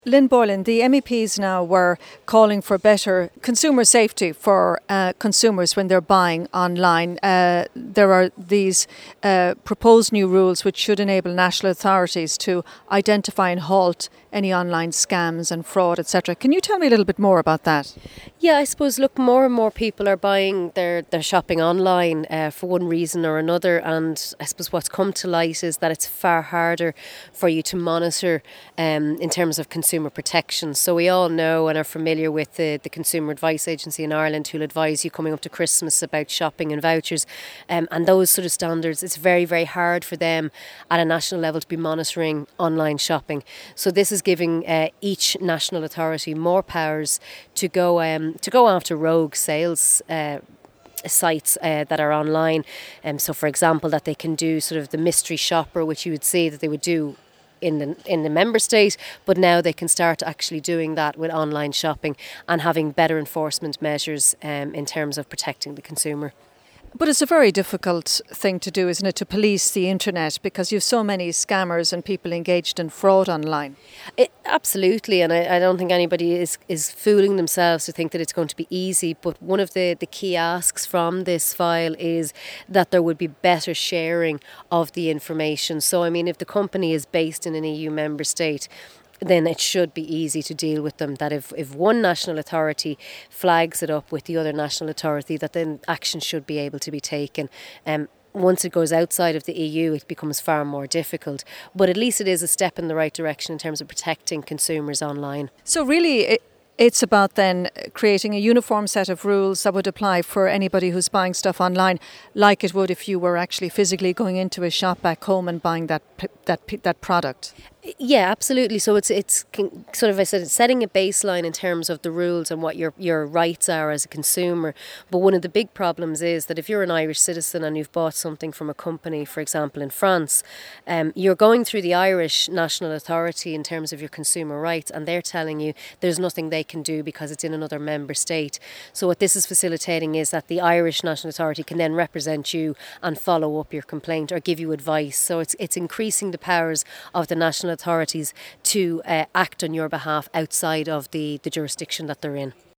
Lynn Boylan, the MEPs now were calling for better consumer safety for consumers when they're buying online. There are these proposed new rules which should enable national authorities to identify and halt any online scams and fraud, etc. Can you tell me a little bit more about that? Yeah, I suppose, look, more and more people are buying their shopping online for one reason or another, and I suppose what's come to light is that it's far harder for you to monitor in terms of consumer protection. So we all know and are familiar with the Consumer Advice Agency in Ireland, who'll advise you coming up to Christmas about shopping and vouchers, and those sort of standards. It's very, very hard for them at a national level to be monitoring online shopping. So this is giving each national authority more powers to go after rogue sales sites that are online. So, for example, that they can do sort of the mystery shopper, which you would see that they would do in the member state, but now they can start actually doing that with online shopping and having better enforcement measures in terms of protecting the consumer. But it's a very difficult thing to do, isn't it, to police the internet, because you have so many scammers and people engaged in fraud online. Absolutely, and I don't think anybody is fooling themselves to think that it's going to be easy, but one of the key asks from this file is that there would be better sharing of the information. So, I mean, if the company is based in an EU member state, then it should be easy to deal with them. That if one national authority flags it up with the other national authority, that then action should be able to be taken. Once it goes outside of the EU, it becomes far more difficult. But at least it is a step in the right direction in terms of protecting consumers online. So really, it's about then creating a uniform set of rules that would apply for anybody who's buying stuff online, like it would if you were actually physically going into a shop back home and buying that product. Yeah, absolutely. So it's sort of, I said, setting a baseline in terms of the rules and what your rights are as a consumer. But one of the big problems is that if you're an Irish citizen and you've bought something from a company, for example, in France, you're going through the Irish National Authority in terms of your consumer rights, and they're telling you there's nothing they can do because it's in another member state. So what this is facilitating is that the Irish National Authority can then represent you and follow up your complaint or give you advice. So it's increasing the powers of the national authorities to act on your behalf outside of the jurisdiction that they're in.